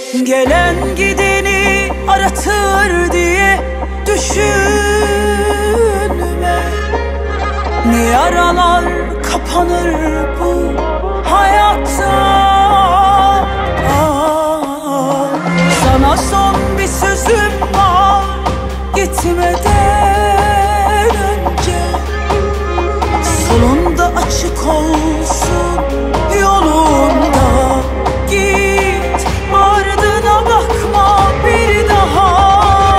Gelen gideni aratır diye düşünme. Ne yaralar kapanır bu hayatta. Sana son bir sözüm var gitmeden önce. Solunda açık olsun yolunda. Git ardına bakma bir daha.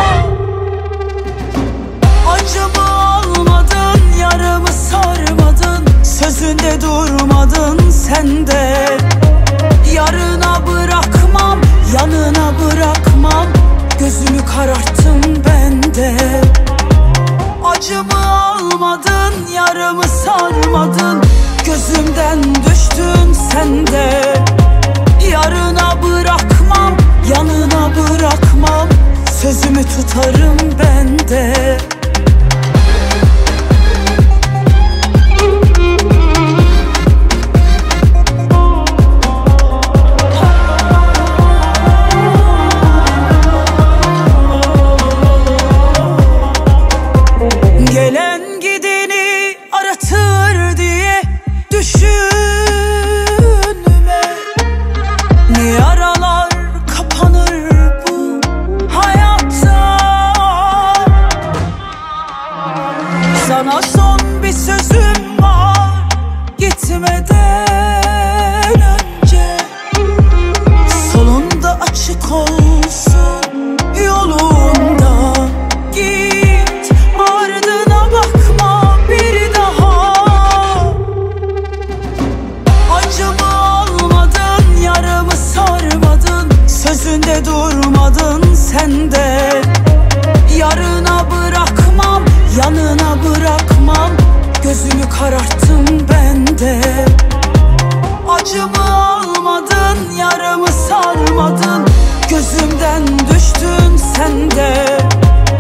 Acımı almadın, yaramı sarmadın, sözünde durmadın sen de. Yarına bırakmam, yanına bırakmam, gözümü kararttım ben de. Acımı almadın, yaramı sarmadın, gözümden düştün sen de. Yarına bırakmam, yanına bırakmam, sözümü tutarım ben de. Gelen gideni aratır diye düşünme. Ne yaralar kapanır bu hayatta. Sana son bir sözüm var gitmeden önce. Solunda açık olsun yolunda. Git ardına bakma bir daha. Acımı almadın, yaramı sarmadın, sözünde durmadın sen de. Yarına bırakmam, yanına bırakmam, gözümü kararttım ben de. Acımı almadın, yaramı sarmadın, gözümden düştün sen de.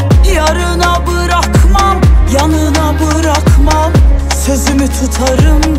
Yarına bırakmam, yanına bırakmam, sözümü tutarım